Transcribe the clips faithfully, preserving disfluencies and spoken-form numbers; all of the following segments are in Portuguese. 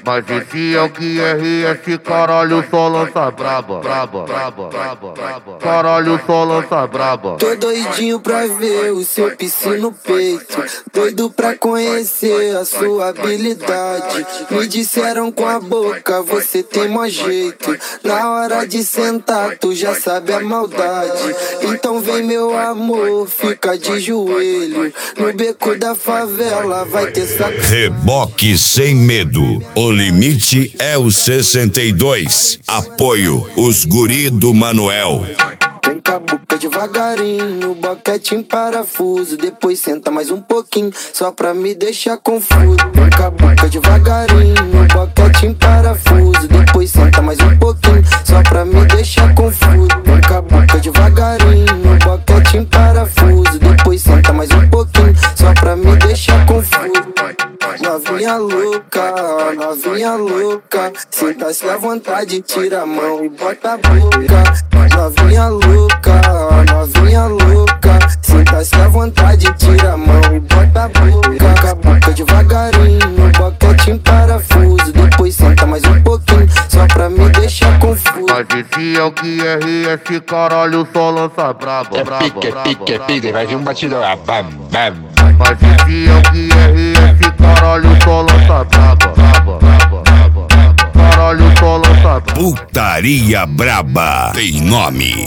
Mas esse é o Q R S, caralho, só lança braba, braba, braba, braba, braba. Caralho, só lança braba. Tô doidinho pra ver o seu piscino no peito, doido pra conhecer a sua habilidade. Me disseram com a boca, você tem mó jeito. Na hora de sentar, tu já sabe a maldade. Então vem meu amor, fica de joelho. No beco da favela vai ter saco. Reboque sem medo, o limite é o sessenta e dois. Apoio os guri do Manuel. Vem com a boca devagarinho, boquete em parafuso. Depois senta mais um pouquinho, só pra me deixar confuso. Vem com a boca devagarinho, boquete em parafuso. Depois senta mais um pouquinho, só pra me deixar confuso. Vem com a boca devagarinho, boquete em parafuso. Depois senta mais um pouquinho, só pra me deixar confuso. Novinha louca, novinha louca, senta-se à vontade, tira a mão e bota a boca. Novinha louca, novinha louca, senta-se à vontade, tira a mão e bota a boca. Com a boca devagarinho, boquete em parafuso. Depois senta mais um pouquinho, só pra me deixar confuso. Mas esse é o Q R S, caralho, só lança braba, É braba, pique, é braba, pique, é braba, pique, vai vir um batidão, ah, bam, bam. Mas esse é o Q R S, caralho, só lança braba, braba, braba, braba, braba. Caralho, só lança braba. Putaria braba tem nome: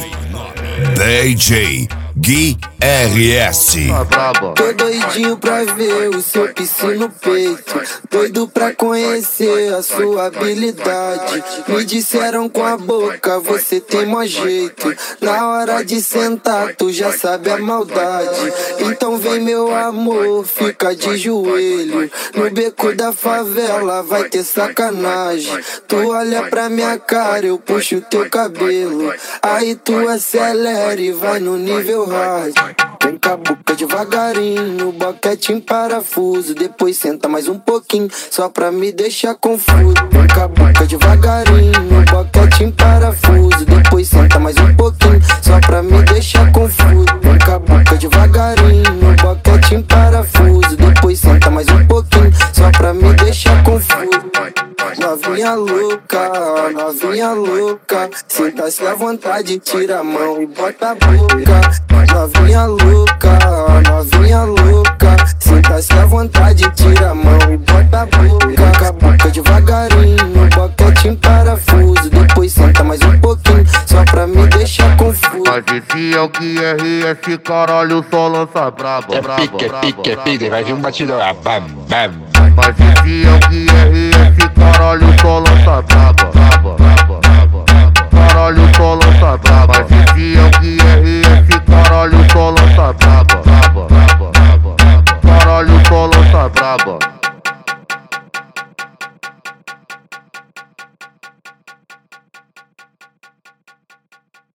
D J Q R S. Tô doidinho pra ver o seu piscino no peito, doido pra conhecer a sua habilidade. Me disseram com a boca, você tem mó jeito. Na hora de sentar, tu já sabe a maldade. Então vem meu amor, fica de joelho. No beco da favela vai ter sacanagem. Tu olha pra minha cara, eu puxo teu cabelo. Aí tu acelera e vai no nível hard. Vem com a boca devagarinho, boquete em parafuso. Depois senta mais um pouquinho, só pra me deixar confuso. Vem com a boca devagarinho, boquete em parafuso. Depois senta mais um pouquinho, só pra me deixar confuso. Vem com a boca devagarinho, boquete em parafuso. Depois senta mais um pouquinho, só pra me deixar confuso. Novinha louca, novinha louca, senta-se à vontade, tira a mão e bota a boca. Novinha louca, novinha louca, senta-se à vontade, tira a mão e bota a boca. Com a boca devagarinho, boquete em parafuso. Depois senta mais um pouquinho, só pra me deixar confuso. Mas esse é o Q R S, caralho, só lança braba, É braba, pique, é braba, pique, é braba. pique, vai vir um batidão, ah, bam, bam. Mas esse é o Q R S, caralho, só lança braba.